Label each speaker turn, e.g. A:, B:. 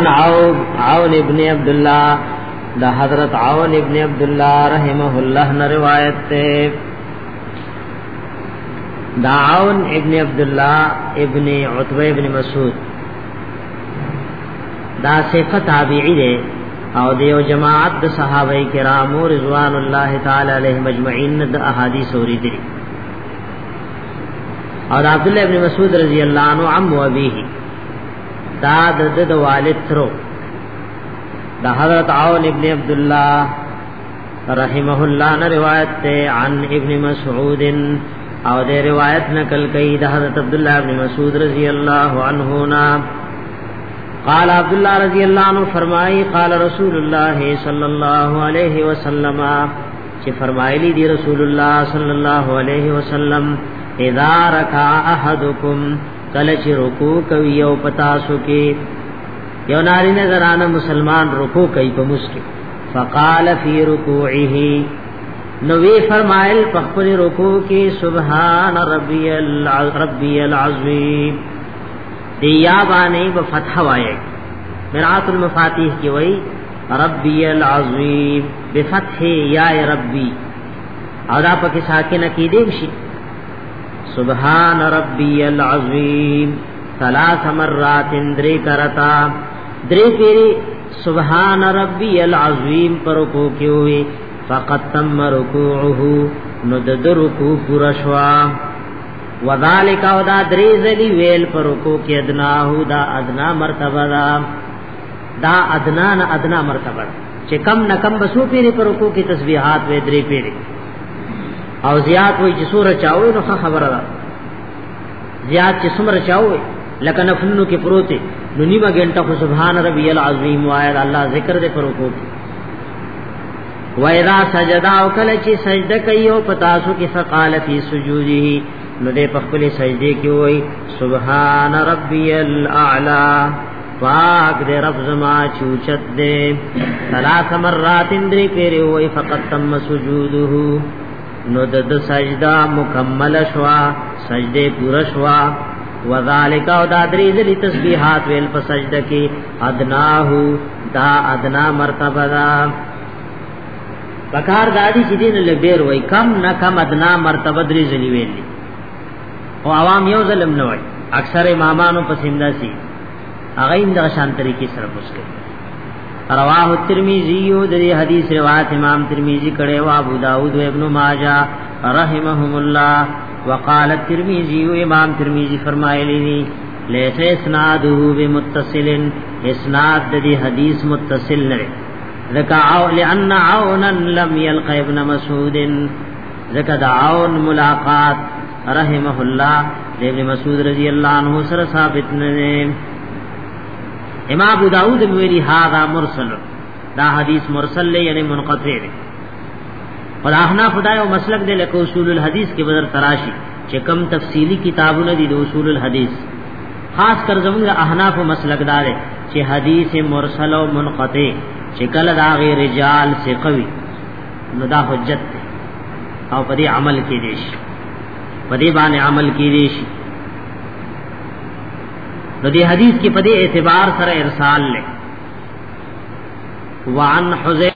A: عون ابن عبد الله دا حضرت عون ابن عبد الله رحمه الله نے روایت تے دا عون ابن عبد الله ابن عتبہ ابن مسعود دا ثقہ تابعی دے او دیو جماعت د صحابہ کرام رضوان الله تعالی علیہم اجمعین د احادیث اوریدي اور عبد الله ابن مسعود رضی اللہ عنہ عم و ابیہ دا د والد ترو دا حضرت عون ابن عبد الله رحمه الله نے روایت تے عن ابن مسعود او دے روایت نقل کئی دا حضرت عبداللہ ابن مسعود رضی اللہ عنہ نا قال عبداللہ رضی اللہ عنہ فرمائی قال رسول اللہ صلی اللہ علیہ وسلم چی فرمائی لی دی رسول اللہ صلی اللہ علیہ وسلم اذا رکع احدکم کلچ رکوع کوي او پتاسو کې یو ناری نظرانه مسلمان رکوع کوي په مسکی فقال فی رکوعه نو وی فرمایل په خپل رکوع کې سبحان ربی العظیم دی یا باندې په فتح وایي قرات المفاتیح کې وایي ربی العظیم بفتح یا ربی او دا پکې ساکنه کې دی شي سبحان ربی العظیم ثلاث مرات دری کرتا دری پیری سبحان ربی العظیم پر رکوع کی ہوئی فقط تم رکوعه ندد رکوع پورشوا وذالک او دا دری زلی ویل پر رکوع کی ادناہو دا ادنا مرتبہ دا ادنا مرتبہ چه کم نکم بسو پیری پر رکوع کی تسبیحات وی دری پیری او زیاد وای چې سوره چاوي نو خبره ده زیاد چې سمره چاوي لکه نفلونو کې پروت نو نیمه غنټه خو سبحان ربی العظیم وای الله ذکر دې پرو کو وایرا سجدا او کله چې سجده کوي او پتاسو کې فقال فی سجوده نو دې په خپل سجده کې وای سبحان ربی الاعلى پاک دې رب زما چوچت دې ثلاث مرات دې پیری وای فقط تم سجوده نو د سجدہ مکمل شوا سجدے پورا شوا وذالک او دا درې ذلی تسبیحات ویل په سجده کې ادناهو دا ادنا مرتبه دا بکار دادی چې دین له ډیر وای کم نه کم ادنا مرتبه درې ذلی ویل او عوام یو ظلم نه وای اکثر امامانو پسنده سي هغه اند شان طریقې سره مسکه رواه الترمذی د حدیث روایت امام ترمذی کړه او ابو داود و ابن ماجہ رحمهم الله وقال الترمذی امام ترمذی فرمایلی لیس اسناده بمتصل اسناد د حدیث متصل نه ذکا لان عونا لم يلق ابن مسعود ذکا عون ملاقات رحمه الله ابن مسعود رضی اللہ عنہ سره ثابت نه امام ابو داود ویلی هذا مرسل دا حدیث مرسل لے یعنی منقطع ہے اور احناف خدای او مسلک دے لکه اصول الحدیث کې بدر تراشی چې کم تفصیلی کتابونه دي د اصول الحدیث خاص کر زموږ احناف مسلک دار چې حدیث مرسل او منقطع چې کله دا غیر رجال سے قوی نو دا حجت ده او په دې عمل کې دي شي په دې باندې عمل کې دي شي نو دی حدیث کی پدی اعتبار سره ارسال لے وعن حذیفہ